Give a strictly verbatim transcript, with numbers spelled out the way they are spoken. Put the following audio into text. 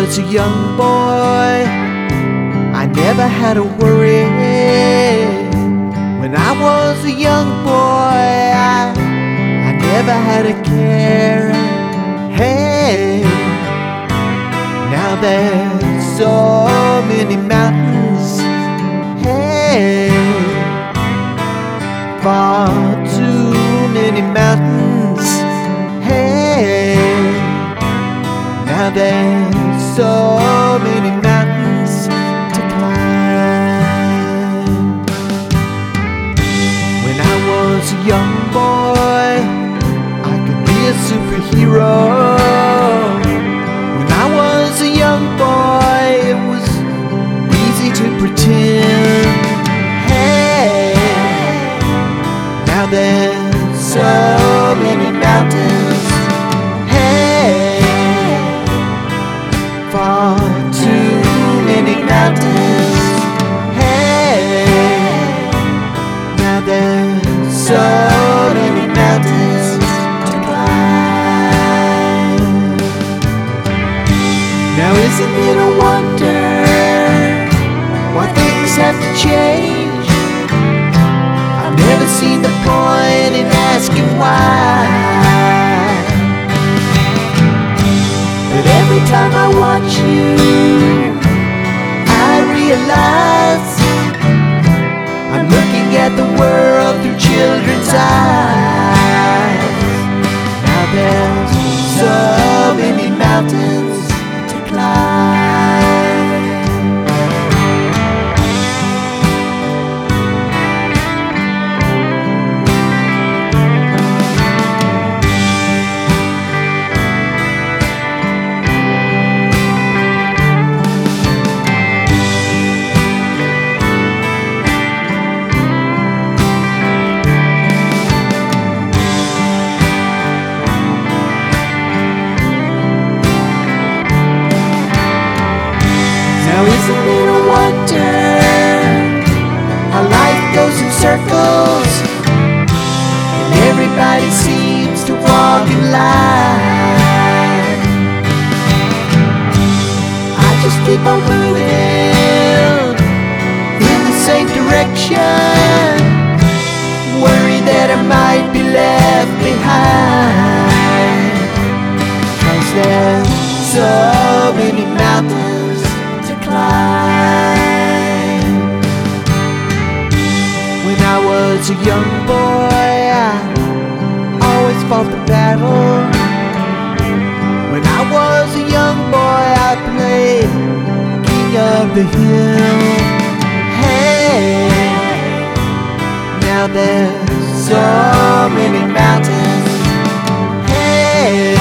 was a young boy, I never had a worry. When I was a young boy, I, I never had a care. Hey, now there's so many mountains. Hey, far too many mountains. Hey, now there's so many mountains to climb. When I was a young boy, I could be a superhero. When I was a young boy, it was easy to pretend. Hey, now there's so many mountains. Hey, far too many mountains. Hey, now there's so many mountains to climb. Now isn't it a wonder why things have to change? I've never seen the point in asking why, but every time I watch you, I realize I'm looking at the world through children's eyes. Now there's so many mountains to climb. Now isn't it a wonder how life goes in circles and everybody seems to walk in line? I just keep on moving in the same direction, worry that I might be left behind, 'cause there's so many mountains to climb. When I was a young boy, I always fought the battle. When I was a young boy, I played King of the Hill. Hey, now there's so many mountains. Hey,